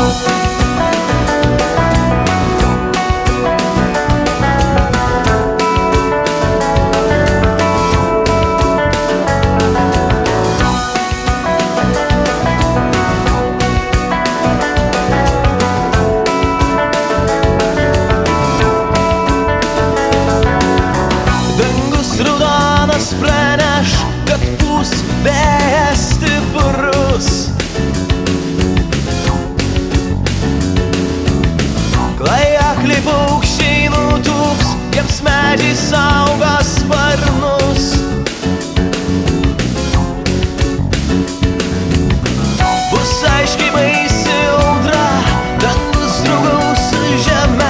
Raudonas praneš, kad pūs vėjas stiprus. Klajakliai paukščiai nutūps, jiems medžiai saugo sparnus. Bus aiškiai baisi audra, dangus draugaus su žeme.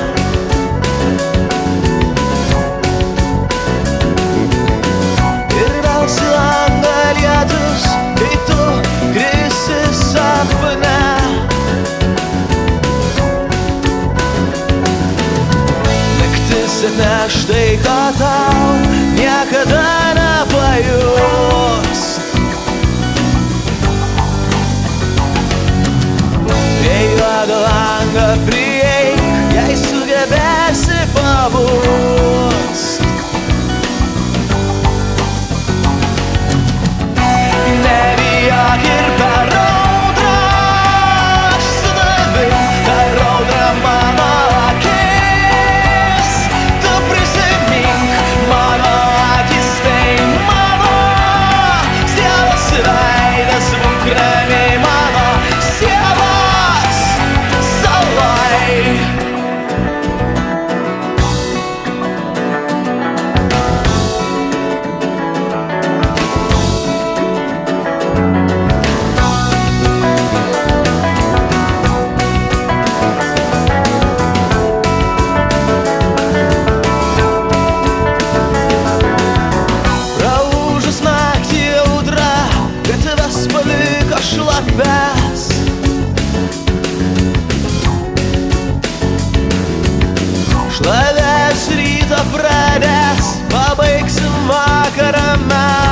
Kai tu krisi sapne, naktis atneš tai, ką tau niekada nepajus. Prie juodo langą prieik, jei sugebėsi pabust. Nebijok ir per audrą, aš su tavim, per audrą mano akis. Tu prisimink, mano akis tai mano sielos veidas, būk ramiai mano sielos saloj. Paliko šlapes, šlavės ryto pradės, pabaigsim vakarą mes.